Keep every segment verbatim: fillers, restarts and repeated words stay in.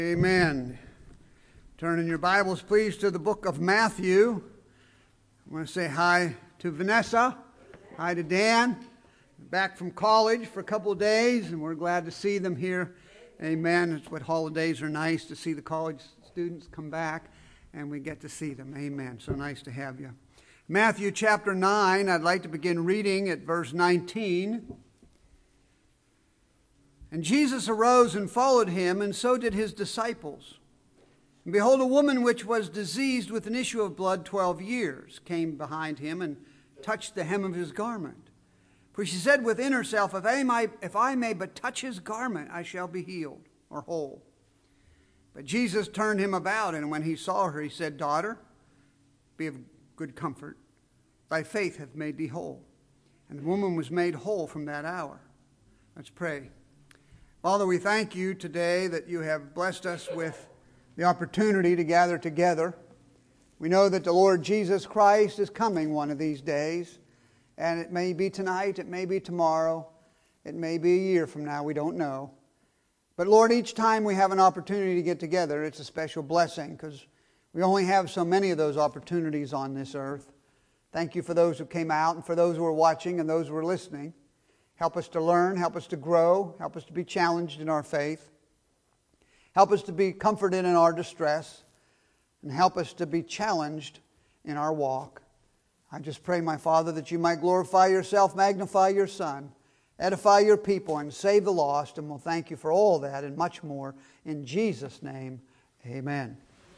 Amen. Turn in your Bibles, please, to the book of Matthew. I want to say hi to Vanessa. Hi to Dan. Back from college for a couple of days, and we're glad to see them here. Amen. It's what holidays are nice, to see the college students come back, and we get to see them. Amen. So nice to have you. Matthew chapter nine, I'd like to begin reading at verse nineteen. And Jesus arose and followed him, and so did his disciples. And behold, a woman which was diseased with an issue of blood twelve years came behind him and touched the hem of his garment. For she said within herself, if I may, if I may but touch his garment, I shall be healed or whole. But Jesus turned him about, and when he saw her, he said, Daughter, be of good comfort. Thy faith hath made thee whole. And the woman was made whole from that hour. Let's pray. Father, we thank you today that you have blessed us with the opportunity to gather together. We know that the Lord Jesus Christ is coming one of these days, and it may be tonight, it may be tomorrow, it may be a year from now, we don't know. But Lord, each time we have an opportunity to get together, it's a special blessing because we only have so many of those opportunities on this earth. Thank you for those who came out and for those who are watching and those who are listening. Help us to learn, help us to grow, help us to be challenged in our faith. Help us to be comforted in our distress, and help us to be challenged in our walk. I just pray, my Father, that you might glorify yourself, magnify your Son, edify your people, and save the lost, and we'll thank you for all that and much more. In Jesus' name, amen.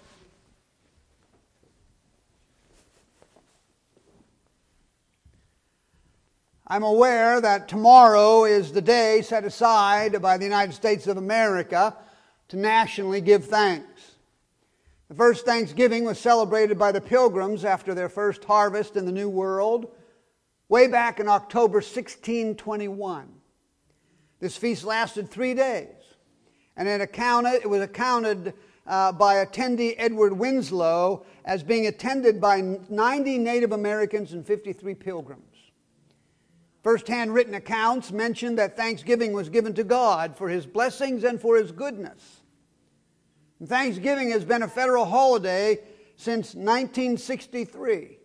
I'm aware that tomorrow is the day set aside by the United States of America to nationally give thanks. The first Thanksgiving was celebrated by the Pilgrims after their first harvest in the New World way back in October sixteen twenty-one. This feast lasted three days, and it, accounted, it was accounted uh, by attendee Edward Winslow as being attended by ninety Native Americans and fifty-three Pilgrims. First-hand written accounts mention that Thanksgiving was given to God for His blessings and for His goodness. And Thanksgiving has been a federal holiday since nineteen sixty-three,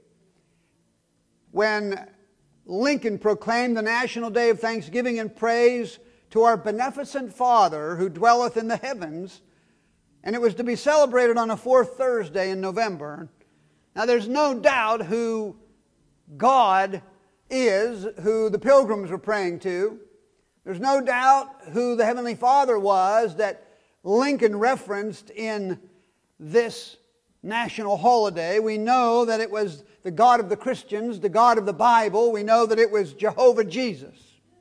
when Lincoln proclaimed the National Day of Thanksgiving and praise to our beneficent Father who dwelleth in the heavens, and it was to be celebrated on the fourth Thursday in November. Now there's no doubt who God is, who the Pilgrims were praying to. There's no doubt who the Heavenly Father was that Lincoln referenced in this national holiday. We know that it was the God of the Christians, the God of the Bible. We know that it was Jehovah Jesus.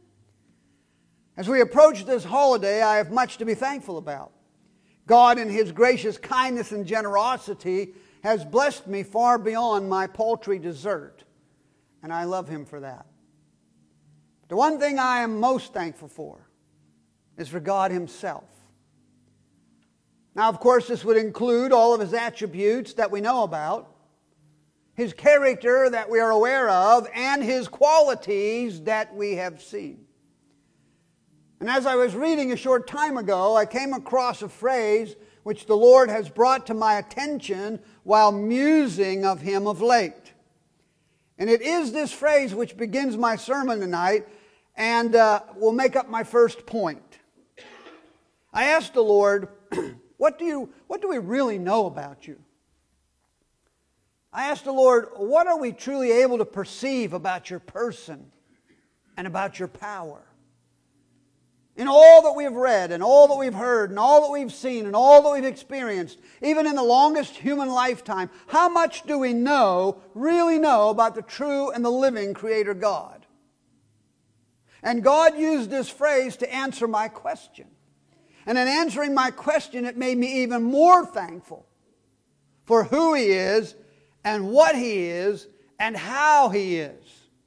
As we approach this holiday, I have much to be thankful about. God, in His gracious kindness and generosity, has blessed me far beyond my paltry desert. And I love Him for that. The one thing I am most thankful for is for God Himself. Now, of course, this would include all of His attributes that we know about, His character that we are aware of, and His qualities that we have seen. And as I was reading a short time ago, I came across a phrase which the Lord has brought to my attention while musing of Him of late. And it is this phrase which begins my sermon tonight and uh, will make up my first point. I asked the Lord, what do you, what do we really know about you? I asked the Lord, what are we truly able to perceive about your person and about your power? In all that we have read and all that we've heard and all that we've seen and all that we've experienced, even in the longest human lifetime, how much do we know, really know, about the true and the living Creator God? And God used this phrase to answer my question. And in answering my question, it made me even more thankful for who He is and what He is and how He is.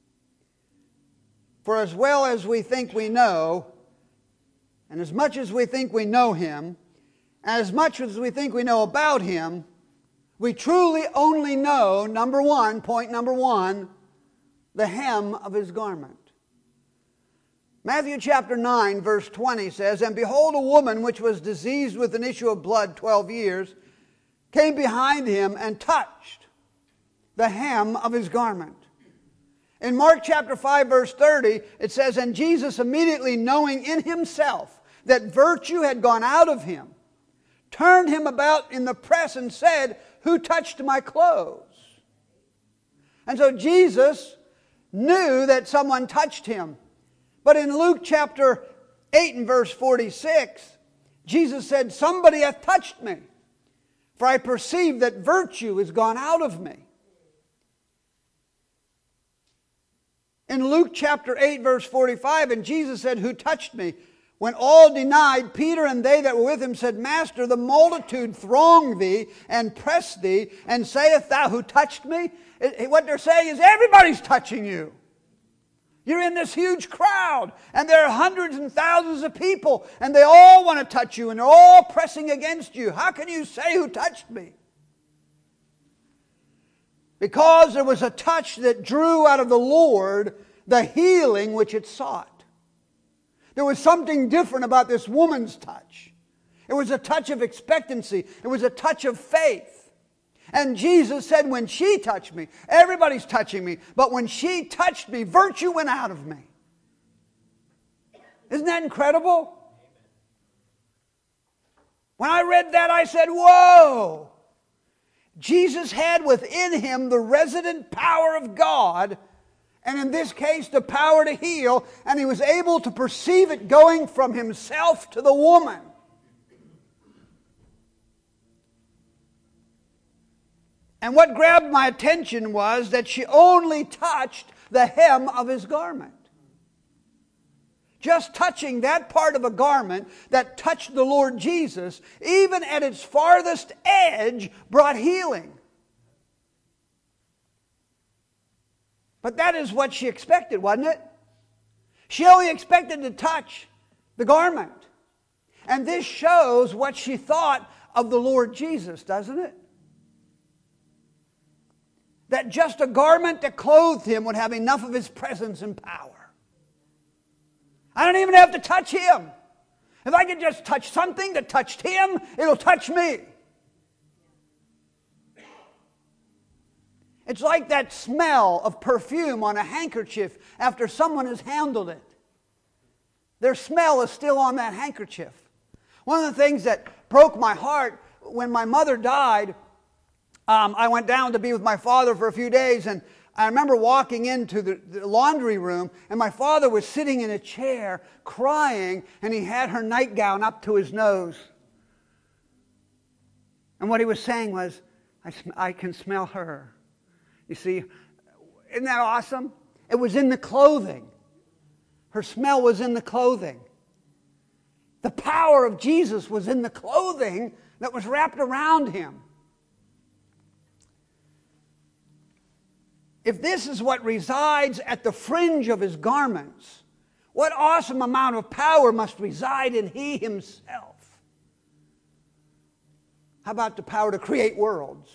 For as well as we think we know, and as much as we think we know Him, as much as we think we know about Him, we truly only know, number one, point number one, the hem of His garment. Matthew chapter nine, verse twenty says, "And behold, a woman which was diseased with an issue of blood twelve years, came behind him and touched the hem of his garment." In Mark chapter five, verse thirty, it says, "And Jesus, immediately knowing in himself that virtue had gone out of him, turned him about in the press and said, 'Who touched my clothes?'" And so Jesus knew that someone touched him. But in Luke chapter eight and verse forty-six, Jesus said, "Somebody hath touched me, for I perceive that virtue is gone out of me." In Luke chapter eight, verse forty-five, "And Jesus said, 'Who touched me?' When all denied, Peter and they that were with him said, 'Master, the multitude throng thee and press thee, and sayest thou, Who touched me?'" It, what they're saying is, everybody's touching you. You're in this huge crowd, and there are hundreds and thousands of people, and they all want to touch you, and they're all pressing against you. How can you say, "Who touched me?" Because there was a touch that drew out of the Lord the healing which it sought. There was something different about this woman's touch. It was a touch of expectancy. It was a touch of faith. And Jesus said, when she touched me, everybody's touching me, but when she touched me, virtue went out of me. Isn't that incredible? When I read that, I said, whoa! Jesus had within him the resident power of God, and in this case, the power to heal, and he was able to perceive it going from himself to the woman. And what grabbed my attention was that she only touched the hem of his garment. Just touching that part of a garment that touched the Lord Jesus, even at its farthest edge, brought healing. But that is what she expected, wasn't it? She only expected to touch the garment. And this shows what she thought of the Lord Jesus, doesn't it? That just a garment that clothed him would have enough of his presence and power. I don't even have to touch him. If I could just touch something that touched him, it'll touch me. It's like that smell of perfume on a handkerchief after someone has handled it. Their smell is still on that handkerchief. One of the things that broke my heart when my mother died, um, I went down to be with my father for a few days, and I remember walking into the, the laundry room, and my father was sitting in a chair crying, and he had her nightgown up to his nose. And what he was saying was, I, sm- I can smell her. You see, isn't that awesome? It was in the clothing. Her smell was in the clothing. The power of Jesus was in the clothing that was wrapped around him. If this is what resides at the fringe of his garments, what awesome amount of power must reside in he himself? How about the power to create worlds?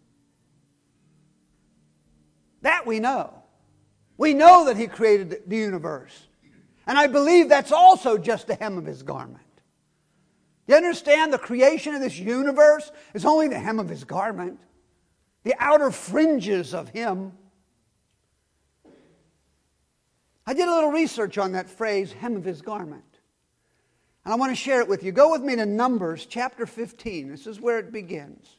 That we know. We know that he created the universe. And I believe that's also just the hem of his garment. You understand the creation of this universe is only the hem of his garment. The outer fringes of him. I did a little research on that phrase, hem of his garment. And I want to share it with you. Go with me to Numbers chapter fifteen. This is where it begins.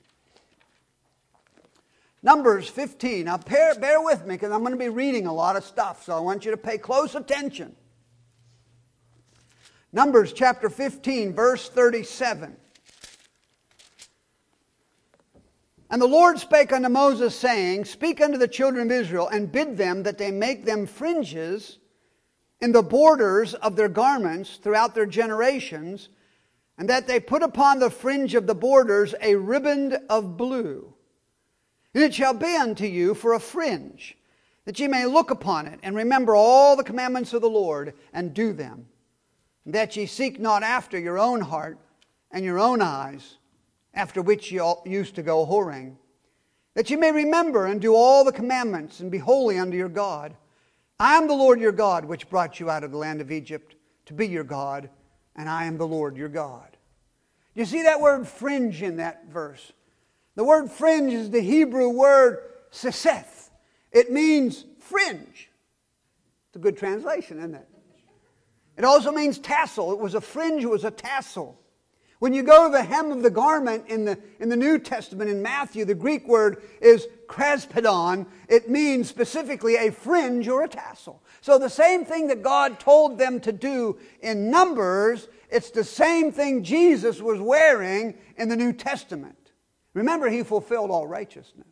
Numbers fifteen. Now bear, bear with me because I'm going to be reading a lot of stuff, so I want you to pay close attention. Numbers chapter fifteen, verse thirty-seven. And the Lord spake unto Moses, saying, Speak unto the children of Israel, and bid them that they make them fringes in the borders of their garments throughout their generations, and that they put upon the fringe of the borders a riband of blue. And it shall be unto you for a fringe, that ye may look upon it, and remember all the commandments of the Lord, and do them. And that ye seek not after your own heart and your own eyes, after which ye used to go whoring. That ye may remember and do all the commandments, and be holy unto your God. I am the Lord your God, which brought you out of the land of Egypt to be your God, and I am the Lord your God. You see that word fringe in that verse? The word fringe is the Hebrew word seseth. It means fringe. It's a good translation, isn't it? It also means tassel. It was a fringe, it was a tassel. When you go to the hem of the garment in the, in the New Testament, in Matthew, the Greek word is kraspedon. It means specifically a fringe or a tassel. So the same thing that God told them to do in Numbers, it's the same thing Jesus was wearing in the New Testament. Remember, He fulfilled all righteousness.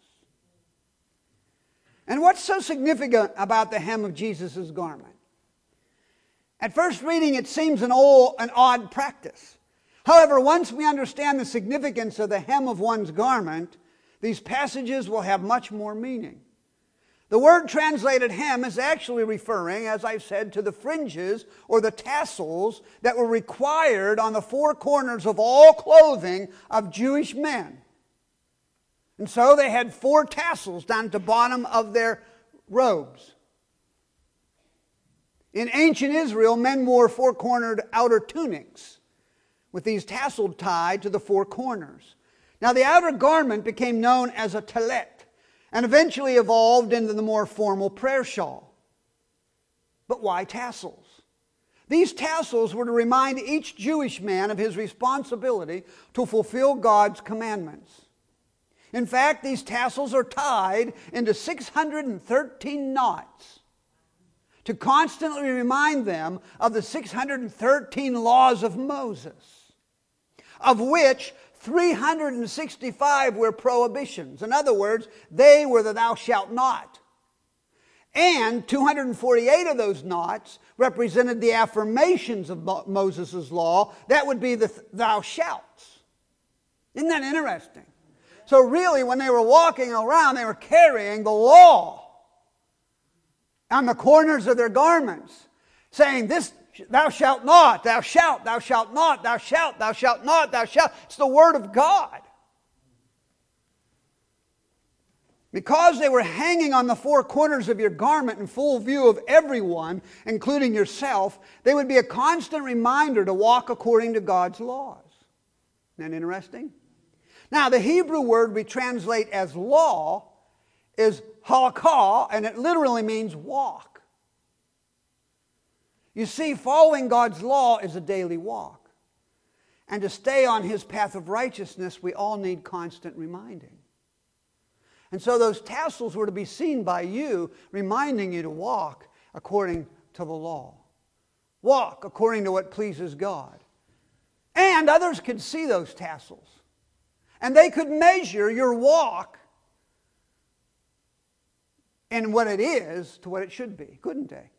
And what's so significant about the hem of Jesus' garment? At first reading, it seems an old, an odd practice. However, once we understand the significance of the hem of one's garment, these passages will have much more meaning. The word translated hem is actually referring, as I've said, to the fringes or the tassels that were required on the four corners of all clothing of Jewish men. And so they had four tassels down at the bottom of their robes. In ancient Israel, men wore four-cornered outer tunics with these tassels tied to the four corners. Now the outer garment became known as a talet and eventually evolved into the more formal prayer shawl. But why tassels? These tassels were to remind each Jewish man of his responsibility to fulfill God's commandments. In fact, these tassels are tied into six hundred thirteen knots to constantly remind them of the six hundred thirteen laws of Moses, of which three hundred sixty-five were prohibitions. In other words, they were the thou shalt not. And two hundred forty-eight of those knots represented the affirmations of Moses' law. That would be the thou shalts. Isn't that interesting? So really, when they were walking around, they were carrying the law on the corners of their garments, saying, this thou shalt not, thou shalt, thou shalt not, thou shalt, thou shalt not, thou shalt. It's the Word of God. Because they were hanging on the four corners of your garment in full view of everyone, including yourself, they would be a constant reminder to walk according to God's laws. Isn't that interesting? Now, the Hebrew word we translate as law is halakah, and it literally means walk. You see, following God's law is a daily walk. And to stay on His path of righteousness, we all need constant reminding. And so those tassels were to be seen by you, reminding you to walk according to the law. Walk according to what pleases God. And others could see those tassels. And they could measure your walk and what it is to what it should be, couldn't they?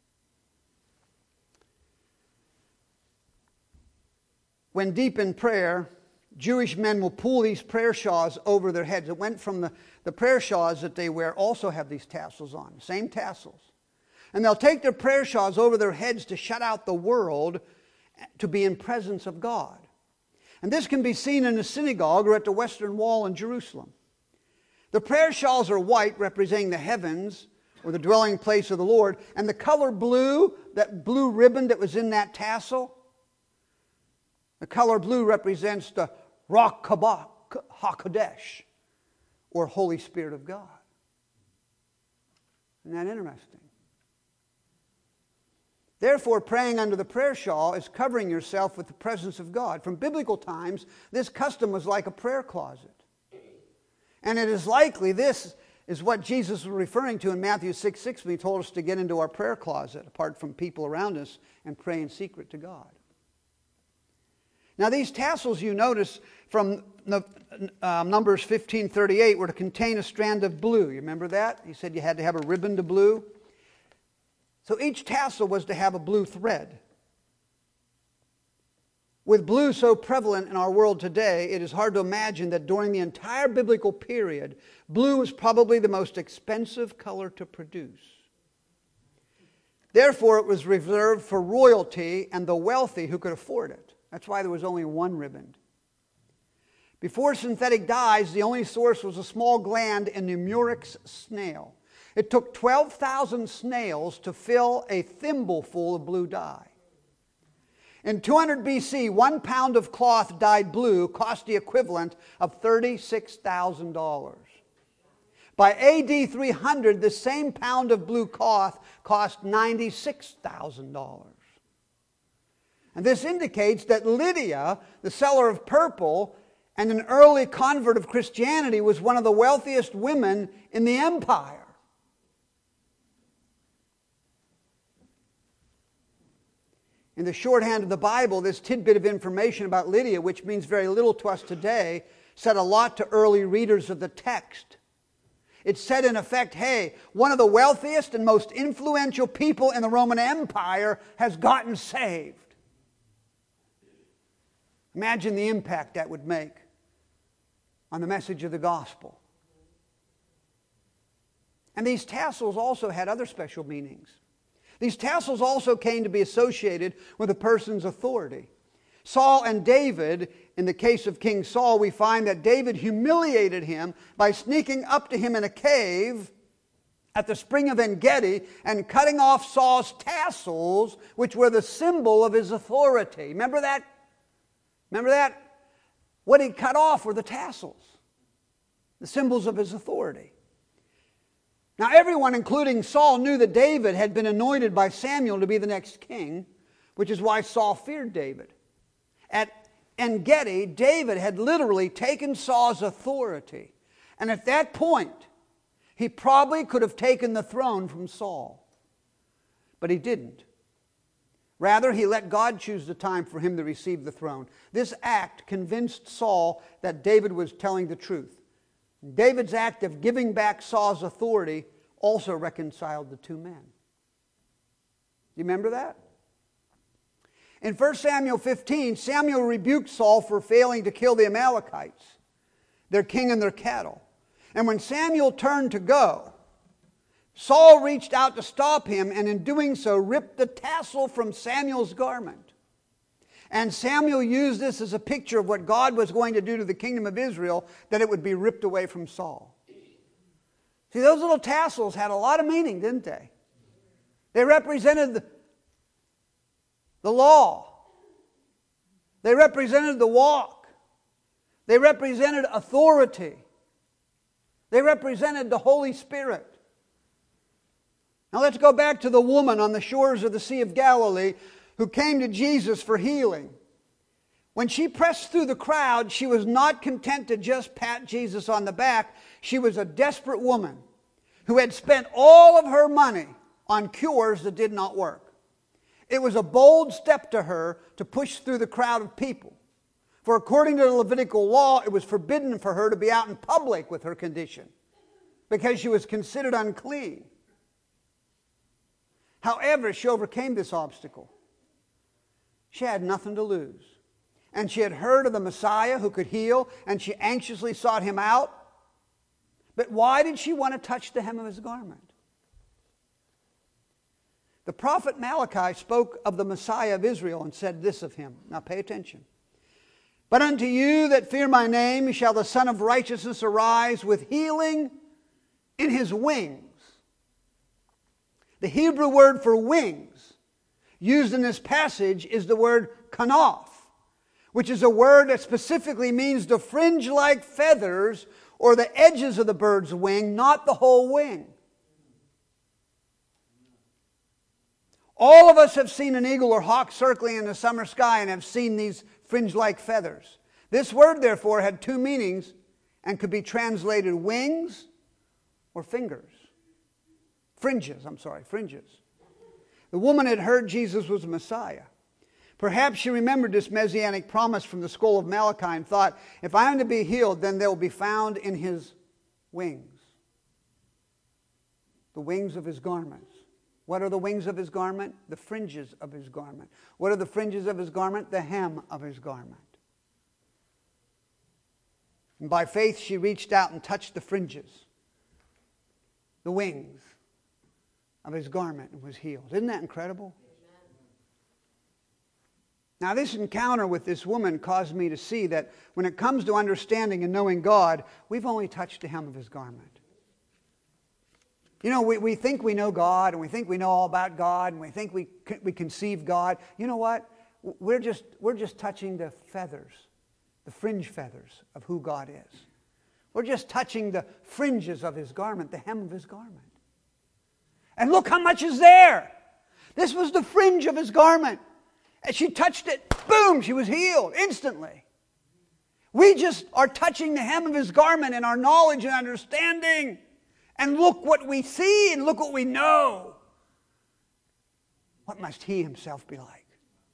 When deep in prayer, Jewish men will pull these prayer shawls over their heads. It went from the, the prayer shawls that they wear also have these tassels on, same tassels. And they'll take their prayer shawls over their heads to shut out the world, to be in presence of God. And this can be seen in the synagogue or at the Western Wall in Jerusalem. The prayer shawls are white, representing the heavens or the dwelling place of the Lord. And the color blue, that blue ribbon that was in that tassel, the color blue represents the Ruach HaKodesh, or Holy Spirit of God. Isn't that interesting? Therefore, praying under the prayer shawl is covering yourself with the presence of God. From biblical times, this custom was like a prayer closet. And it is likely this is what Jesus was referring to in Matthew six six when He told us to get into our prayer closet, apart from people around us, and pray in secret to God. Now these tassels, you notice from the, uh, Numbers fifteen thirty-eight, were to contain a strand of blue. You remember that? He said you had to have a ribbon to blue. So each tassel was to have a blue thread. With blue so prevalent in our world today, it is hard to imagine that during the entire biblical period, blue was probably the most expensive color to produce. Therefore, it was reserved for royalty and the wealthy who could afford it. That's why there was only one ribbon. Before synthetic dyes, the only source was a small gland in the murex snail. It took twelve thousand snails to fill a thimbleful of blue dye. In two hundred B C, one pound of cloth dyed blue cost the equivalent of thirty-six thousand dollars. By A D three hundred, the same pound of blue cloth cost ninety-six thousand dollars. And this indicates that Lydia, the seller of purple, and an early convert of Christianity, was one of the wealthiest women in the empire. In the shorthand of the Bible, this tidbit of information about Lydia, which means very little to us today, said a lot to early readers of the text. It said, in effect, hey, one of the wealthiest and most influential people in the Roman Empire has gotten saved. Imagine the impact that would make on the message of the gospel. And these tassels also had other special meanings. These tassels also came to be associated with a person's authority. Saul and David, in the case of King Saul, we find that David humiliated him by sneaking up to him in a cave at the spring of En-Gedi and cutting off Saul's tassels, which were the symbol of his authority. Remember that? Remember that? What he cut off were the tassels, the symbols of his authority. Now everyone, including Saul, knew that David had been anointed by Samuel to be the next king, which is why Saul feared David. At En-Gedi, David had literally taken Saul's authority. And at that point, he probably could have taken the throne from Saul. But he didn't. Rather, he let God choose the time for him to receive the throne. This act convinced Saul that David was telling the truth. David's act of giving back Saul's authority also reconciled the two men. You remember that? In First Samuel fifteen, Samuel rebuked Saul for failing to kill the Amalekites, their king and their cattle. And when Samuel turned to go, Saul reached out to stop him, and in doing so ripped the tassel from Samuel's garment. And Samuel used this as a picture of what God was going to do to the kingdom of Israel, that it would be ripped away from Saul. See, those little tassels had a lot of meaning, didn't they? They represented the, the law. They represented the walk. They represented authority. They represented the Holy Spirit. Now let's go back to the woman on the shores of the Sea of Galilee who came to Jesus for healing. When she pressed through the crowd, she was not content to just pat Jesus on the back. She was a desperate woman who had spent all of her money on cures that did not work. It was a bold step to her to push through the crowd of people. For according to the Levitical law, it was forbidden for her to be out in public with her condition because she was considered unclean. However, she overcame this obstacle. She had nothing to lose. And she had heard of the Messiah who could heal, and she anxiously sought him out. But why did she want to touch the hem of his garment? The prophet Malachi spoke of the Messiah of Israel and said this of him. Now pay attention. But unto you that fear my name shall the Son of Righteousness arise with healing in his wings. The Hebrew word for wings used in this passage is the word kanaf, which is a word that specifically means the fringe-like feathers or the edges of the bird's wing, not the whole wing. All of us have seen an eagle or hawk circling in the summer sky and have seen these fringe-like feathers. This word, therefore, had two meanings and could be translated wings or fingers. Fringes, I'm sorry, fringes. The woman had heard Jesus was the Messiah. Perhaps she remembered this messianic promise from the scroll of Malachi and thought, if I am to be healed, then they will be found in his wings. The wings of his garments. What are the wings of his garment? The fringes of his garment. What are the fringes of his garment? The hem of his garment. And by faith she reached out and touched the fringes, the wings of his garment, and was healed. Isn't that incredible? Now, this encounter with this woman caused me to see that when it comes to understanding and knowing God, we've only touched the hem of his garment. You know, we, we think we know God, and we think we know all about God, and we think we we conceive God. You know what? We're just, we're just touching the feathers, the fringe feathers of who God is. We're just touching the fringes of His garment, the hem of His garment. And look how much is there. This was the fringe of His garment. And she touched it, boom, she was healed instantly. We just are touching the hem of His garment in our knowledge and understanding. And look what we see and look what we know. What must He Himself be like?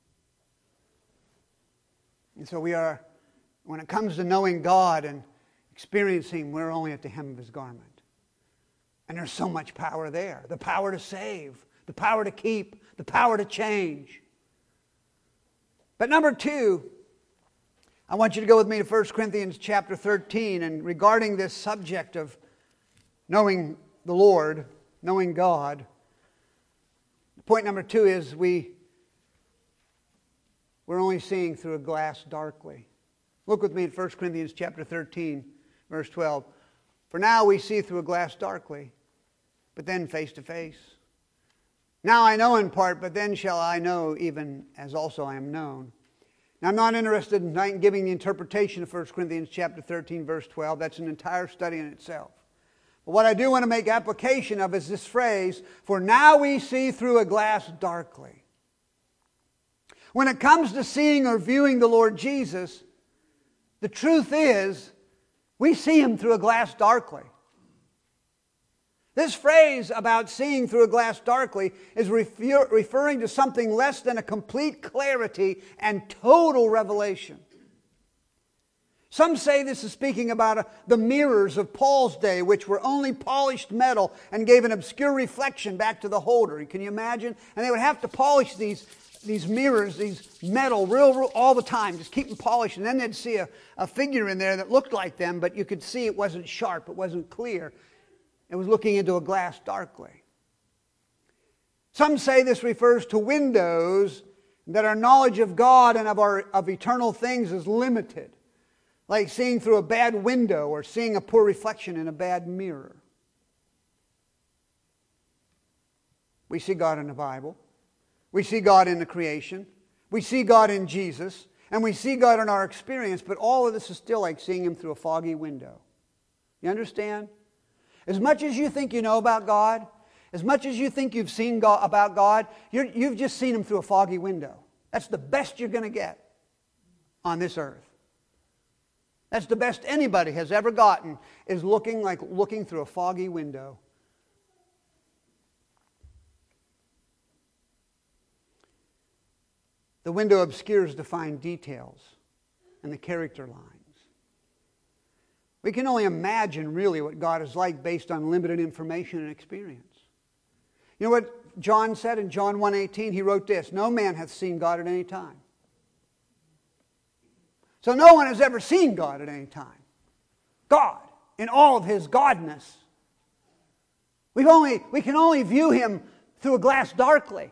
And so we are, when it comes to knowing God and experiencing, we're only at the hem of His garment. And there's so much power there. The power to save, the power to keep, the power to change. But number two, I want you to go with me to First Corinthians chapter thirteen, and regarding this subject of knowing the Lord, knowing God, point number two is we, we're only seeing through a glass darkly. Look with me at First Corinthians chapter thirteen, verse twelve. For now we see through a glass darkly, but then face to face. Now I know in part, but then shall I know even as also I am known. Now I'm not interested in giving the interpretation of First Corinthians chapter thirteen, verse twelve. That's an entire study in itself. But what I do want to make application of is this phrase, for now we see through a glass darkly. When it comes to seeing or viewing the Lord Jesus, the truth is, we see Him through a glass darkly. This phrase about seeing through a glass darkly is refer- referring to something less than a complete clarity and total revelation. Some say this is speaking about uh, the mirrors of Paul's day, which were only polished metal and gave an obscure reflection back to the holder. Can you imagine? And they would have to polish these, these mirrors, these metal, real, real, all the time, just keep them polished. And then they'd see a, a figure in there that looked like them, but you could see it wasn't sharp, it wasn't clear. It was looking into a glass darkly. Some say this refers to windows, that our knowledge of God and of, our, of eternal things is limited. Like seeing through a bad window or seeing a poor reflection in a bad mirror. We see God in the Bible. We see God in the creation. We see God in Jesus. And we see God in our experience. But all of this is still like seeing Him through a foggy window. You understand? As much as you think you know about God, as much as you think you've seen God, about God, you're, you've just seen Him through a foggy window. That's the best you're going to get on this earth. That's the best anybody has ever gotten, is looking like looking through a foggy window. The window obscures the fine details and the character lines. We can only imagine really what God is like based on limited information and experience. You know what John said in John one eighteen? He wrote this, no man hath seen God at any time. So no one has ever seen God at any time. God, in all of His godness. We've only, we can only view Him through a glass darkly.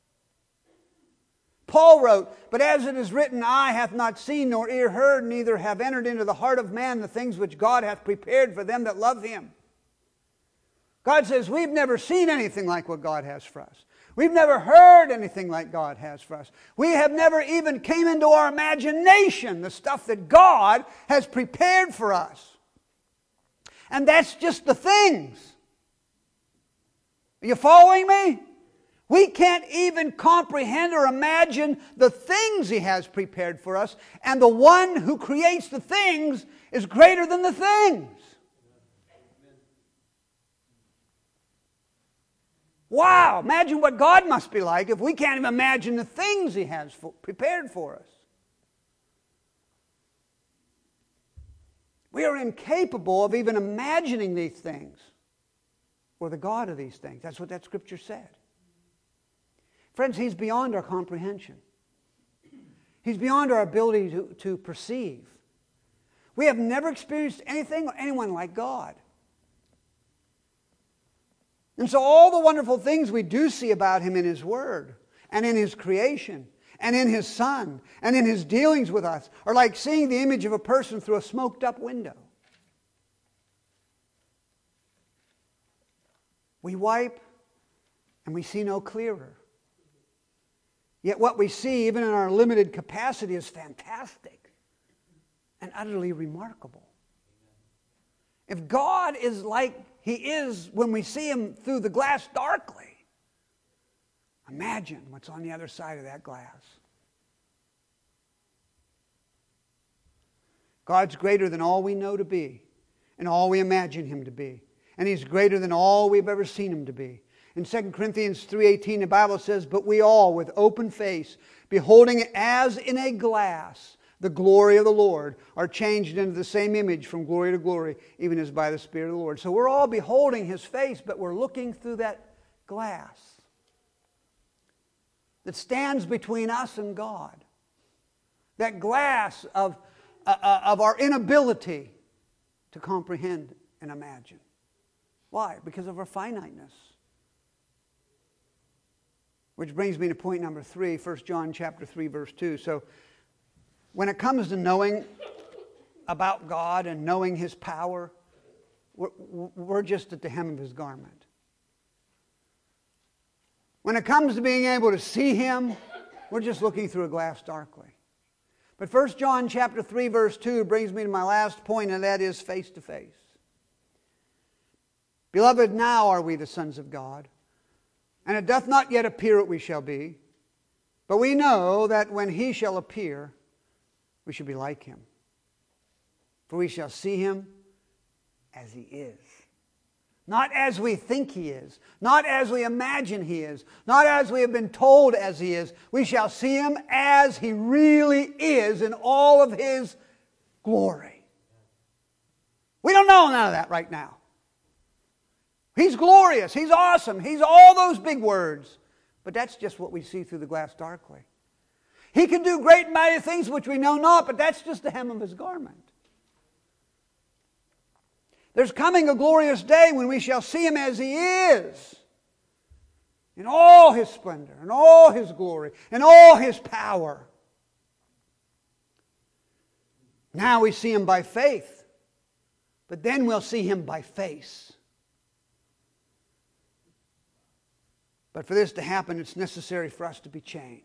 Paul wrote, but as it is written, eye hath not seen nor ear heard, neither have entered into the heart of man the things which God hath prepared for them that love Him. God says we've never seen anything like what God has for us. We've never heard anything like God has for us. We have never even came into our imagination the stuff that God has prepared for us. And that's just the things. Are you following me? We can't even comprehend or imagine the things He has prepared for us. And the one who creates the things is greater than the things. Wow, imagine what God must be like if we can't even imagine the things He has for, prepared for us. We are incapable of even imagining these things or the God of these things. That's what that scripture said. Friends, He's beyond our comprehension. He's beyond our ability to, to perceive. We have never experienced anything or anyone like God. And so all the wonderful things we do see about Him in His Word and in His creation and in His Son and in His dealings with us are like seeing the image of a person through a smoked up window. We wipe and we see no clearer. Yet what we see, even in our limited capacity, is fantastic and utterly remarkable. If God is like He is when we see Him through the glass darkly, imagine what's on the other side of that glass. God's greater than all we know to be and all we imagine Him to be. And He's greater than all we've ever seen Him to be. In Second Corinthians three eighteen, the Bible says, "But we all, with open face, beholding as in a glass the glory of the Lord, are changed into the same image from glory to glory, even as by the Spirit of the Lord." So we're all beholding His face, but we're looking through that glass that stands between us and God. That glass of, uh, of our inability to comprehend and imagine. Why? Because of our finiteness. Which brings me to point number three, First John chapter three, verse two. So when it comes to knowing about God and knowing His power, we're, we're just at the hem of His garment. When it comes to being able to see Him, we're just looking through a glass darkly. But First John chapter three, verse two brings me to my last point, and that is face to face. Beloved, now are we the sons of God, and it doth not yet appear what we shall be. But we know that when He shall appear, we shall be like Him. For we shall see Him as He is. Not as we think He is. Not as we imagine He is. Not as we have been told as He is. We shall see Him as He really is in all of His glory. We don't know none of that right now. He's glorious. He's awesome. He's all those big words. But that's just what we see through the glass darkly. He can do great and mighty things which we know not, but that's just the hem of His garment. There's coming a glorious day when we shall see Him as He is, in all His splendor, in all His glory, in all His power. Now we see Him by faith, but then we'll see Him by face. But for this to happen, it's necessary for us to be changed.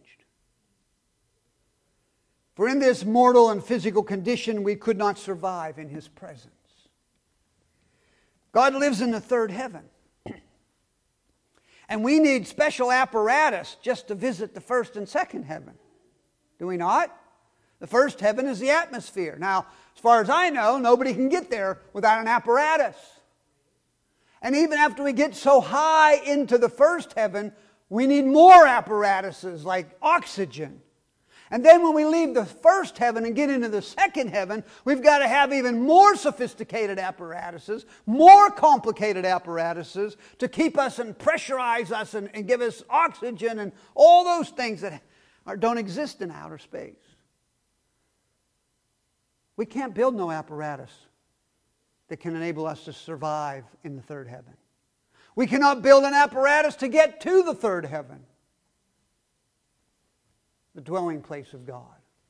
For in this mortal and physical condition, we could not survive in His presence. God lives in the third heaven. And we need special apparatus just to visit the first and second heaven. Do we not? The first heaven is the atmosphere. Now, as far as I know, nobody can get there without an apparatus. And even after we get so high into the first heaven, we need more apparatuses like oxygen. And then when we leave the first heaven and get into the second heaven, we've got to have even more sophisticated apparatuses, more complicated apparatuses to keep us and pressurize us and, and give us oxygen and all those things that are, don't exist in outer space. We can't build no apparatus that can enable us to survive in the third heaven. We cannot build an apparatus to get to the third heaven, the dwelling place of God.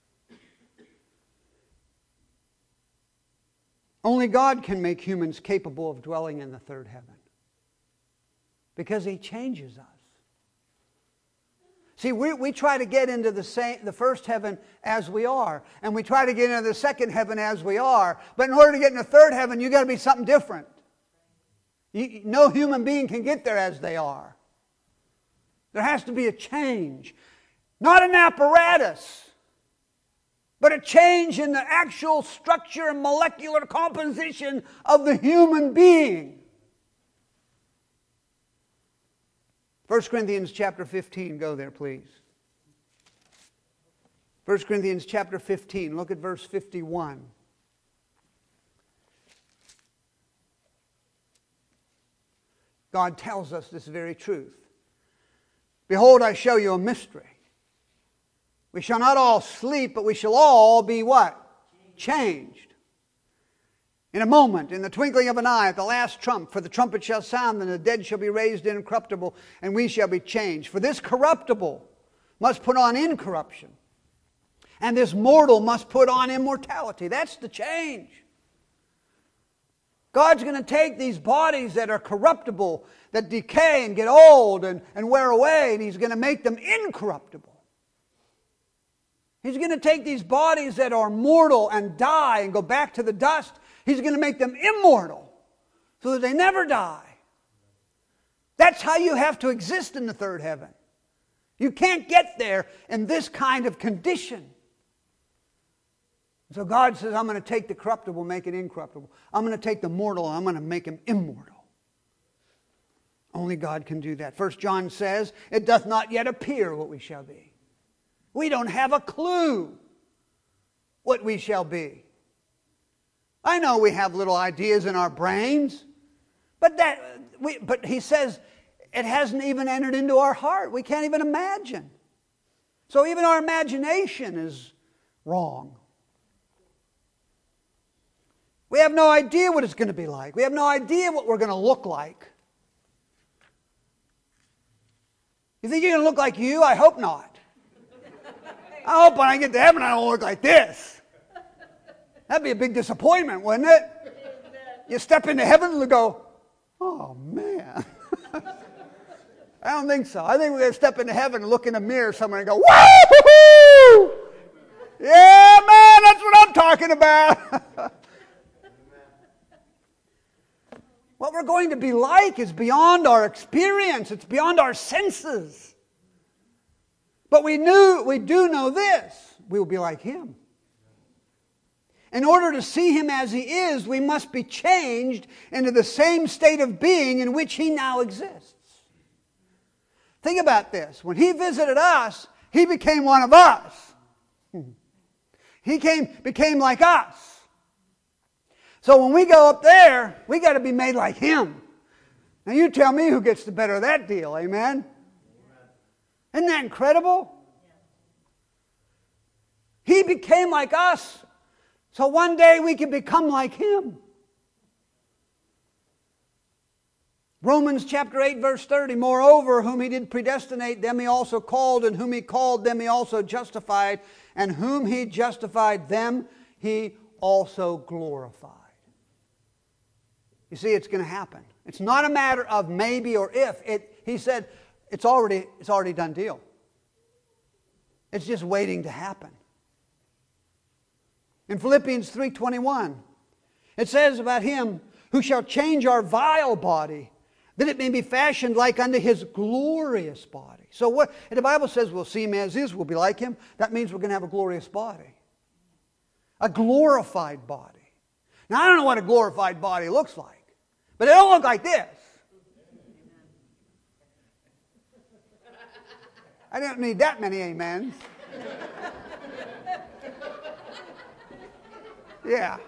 Only God can make humans capable of dwelling in the third heaven, because He changes us. See, we, we try to get into the, same, the first heaven as we are, and we try to get into the second heaven as we are, but in order to get into the third heaven, you've got to be something different. You, no human being can get there as they are. There has to be a change. Not an apparatus, but a change in the actual structure and molecular composition of the human being. First Corinthians chapter fifteen, go there please. First Corinthians chapter fifteen, look at verse fifty-one. God tells us this very truth. Behold, I show you a mystery. We shall not all sleep, but we shall all be what? Changed. In a moment, in the twinkling of an eye, at the last trump, for the trumpet shall sound, and the dead shall be raised incorruptible, and we shall be changed. For this corruptible must put on incorruption, and this mortal must put on immortality. That's the change. God's going to take these bodies that are corruptible, that decay and get old and, and wear away, and He's going to make them incorruptible. He's going to take these bodies that are mortal and die and go back to the dust. He's going to make them immortal so that they never die. That's how you have to exist in the third heaven. You can't get there in this kind of condition. So God says, I'm going to take the corruptible, make it incorruptible. I'm going to take the mortal, and I'm going to make him immortal. Only God can do that. First John says, it doth not yet appear what we shall be. We don't have a clue what we shall be. I know we have little ideas in our brains, but that we, but he says it hasn't even entered into our heart. We can't even imagine. So even our imagination is wrong. We have no idea what it's going to be like. We have no idea what we're going to look like. You think you're going to look like you? I hope not. I hope when I get to heaven I don't look like this. That'd be a big disappointment, wouldn't it? You step into heaven and go, oh man. I don't think so. I think we're going to step into heaven and look in the mirror somewhere and go, woo! Yeah, man, that's what I'm talking about. What we're going to be like is beyond our experience. It's beyond our senses. But we knew, we do know this. We will be like Him. In order to see Him as He is, we must be changed into the same state of being in which He now exists. Think about this. When He visited us, He became one of us. He came, became like us. So when we go up there, we got to be made like Him. Now you tell me who gets the better of that deal, amen? Isn't that incredible? He became like us, so one day we can become like Him. Romans chapter eight verse thirty, moreover, whom He did predestinate, them He also called, and whom He called, them He also justified, and whom He justified, them He also glorified. You see, it's going to happen. It's not a matter of maybe or if. It, he said, it's already, it's already done deal. It's just waiting to happen. In Philippians three twenty-one, it says about Him, who shall change our vile body, that it may be fashioned like unto His glorious body. So what, and the Bible says we'll see Him as is, we'll be like Him. That means we're going to have a glorious body. A glorified body. Now I don't know what a glorified body looks like, but it don't look like this. I don't need that many amens. Yeah.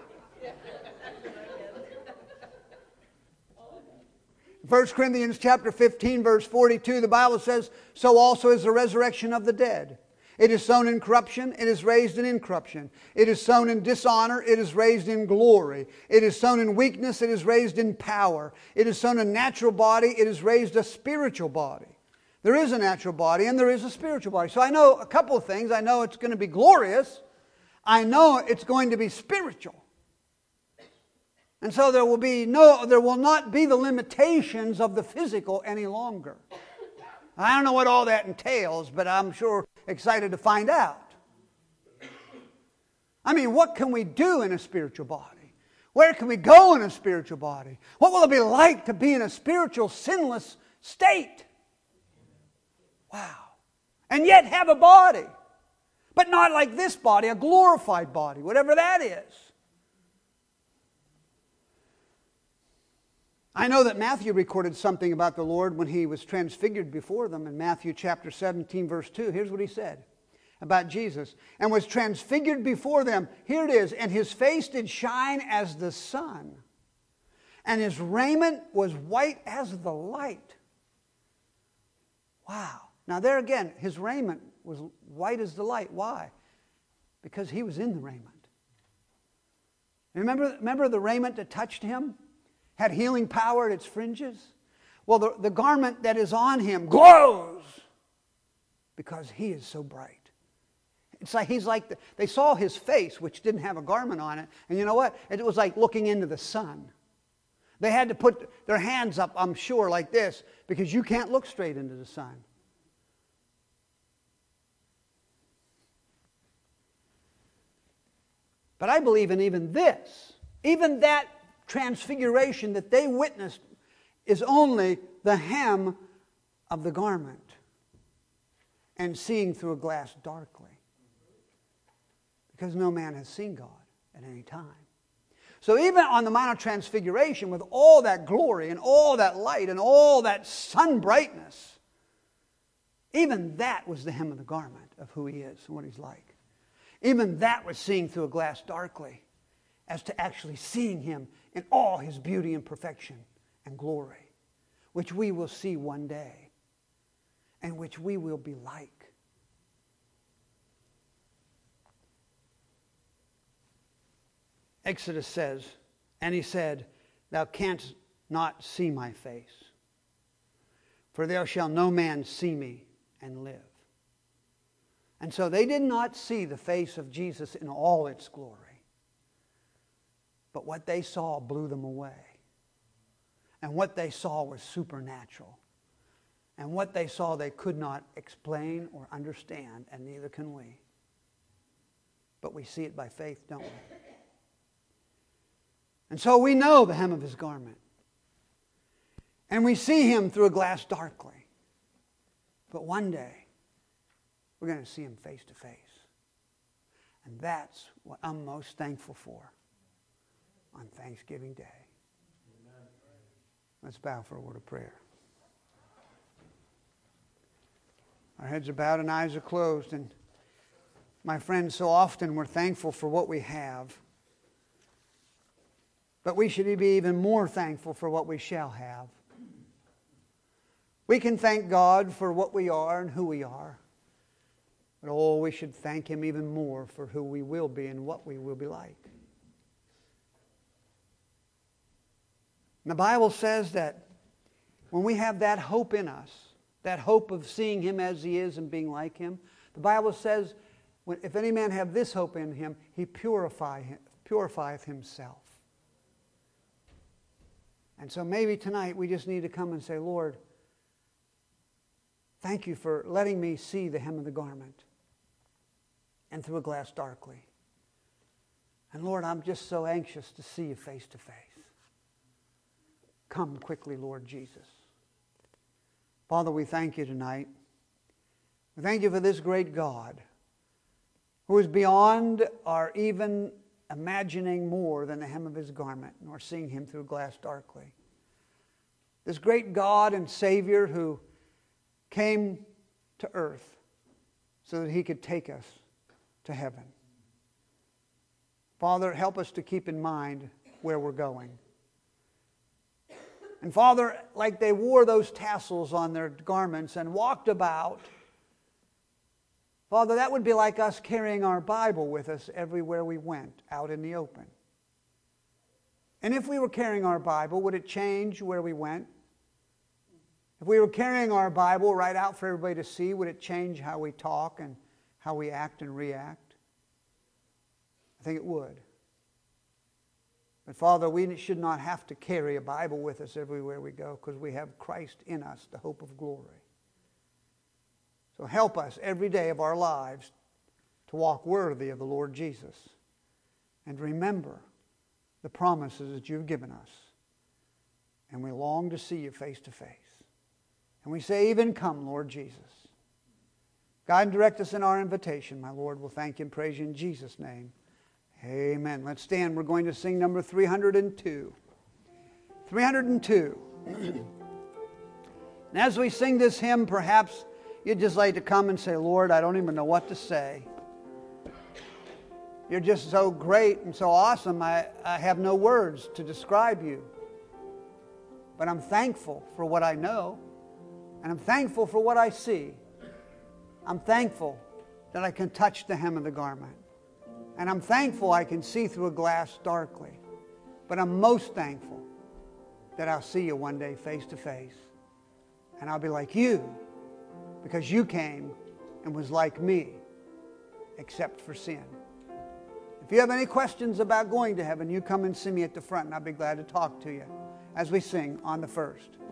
First Corinthians chapter fifteen, verse forty-two, the Bible says, so also is the resurrection of the dead. It is sown in corruption, it is raised in incorruption. It is sown in dishonor, it is raised in glory. It is sown in weakness, it is raised in power. It is sown a natural body, it is raised a spiritual body. There is a natural body and there is a spiritual body. So I know a couple of things. I know it's going to be glorious. I know it's going to be spiritual. And so there will be no, there will not be the limitations of the physical any longer. I don't know what all that entails, but I'm sure excited to find out. I mean, what can we do in a spiritual body? Where can we go in a spiritual body? What will it be like to be in a spiritual, sinless state? Wow. And yet have a body. But not like this body, a glorified body, whatever that is. I know that Matthew recorded something about the Lord when He was transfigured before them in Matthew chapter seventeen, verse two. Here's what he said about Jesus. And was transfigured before them. Here it is. And His face did shine as the sun. And His raiment was white as the light. Wow. Now there again, His raiment was white as the light. Why? Because He was in the raiment. Remember, remember the raiment that touched Him? Had healing power at its fringes? Well, the, the garment that is on Him glows because He is so bright. It's like He's like, the, they saw His face, which didn't have a garment on it. And you know what? It was like looking into the sun. They had to put their hands up, I'm sure, like this, because you can't look straight into the sun. But I believe in even this, even that transfiguration that they witnessed is only the hem of the garment and seeing through a glass darkly. Because no man has seen God at any time. So even on the Mount of Transfiguration, with all that glory and all that light and all that sun brightness, even that was the hem of the garment of who He is and what He's like. Even that was seeing through a glass darkly, as to actually seeing Him in all His beauty and perfection and glory, which we will see one day, and which we will be like. Exodus says, and He said, Thou canst not see my face, for there shall no man see me and live. And so they did not see the face of Jesus in all its glory. But what they saw blew them away. And what they saw was supernatural. And what they saw they could not explain or understand, and neither can we. But we see it by faith, don't we? And so we know the hem of His garment. And we see Him through a glass darkly. But one day, we're going to see Him face to face. And that's what I'm most thankful for on Thanksgiving Day. Amen. Let's bow for a word of prayer. Our heads are bowed and eyes are closed. And my friends, so often we're thankful for what we have. But we should be even more thankful for what we shall have. We can thank God for what we are and who we are. But oh, we should thank Him even more for who we will be and what we will be like. And the Bible says that when we have that hope in us, that hope of seeing Him as He is and being like Him, the Bible says, when, if any man have this hope in him, he purify, purifieth himself. And so maybe tonight we just need to come and say, Lord, thank You for letting me see the hem of the garment and through a glass darkly. And Lord, I'm just so anxious to see You face to face. Come quickly, Lord Jesus. Father, we thank You tonight. We thank You for this great God who is beyond our even imagining more than the hem of His garment, nor seeing Him through glass darkly. This great God and Savior who came to earth so that He could take us to heaven. Father, help us to keep in mind where we're going. And Father, like they wore those tassels on their garments and walked about, Father, that would be like us carrying our Bible with us everywhere we went, out in the open. And if we were carrying our Bible, would it change where we went? If we were carrying our Bible right out for everybody to see, would it change how we talk and how we act and react? I think it would. But Father, we should not have to carry a Bible with us everywhere we go because we have Christ in us, the hope of glory. So help us every day of our lives to walk worthy of the Lord Jesus and remember the promises that You've given us. And we long to see You face to face. And we say, even come, Lord Jesus. Guide and direct us in our invitation, my Lord. We'll thank You and praise You in Jesus' name. Amen. Let's stand. We're going to sing number three hundred two. three hundred two. And as we sing this hymn, perhaps you'd just like to come and say, Lord, I don't even know what to say. You're just so great and so awesome. I, I have no words to describe You. But I'm thankful for what I know. And I'm thankful for what I see. I'm thankful that I can touch the hem of the garment. And I'm thankful I can see through a glass darkly. But I'm most thankful that I'll see You one day face to face. And I'll be like You, because You came and was like me, except for sin. If you have any questions about going to heaven, you come and see me at the front, and I'll be glad to talk to you. as we sing on the first.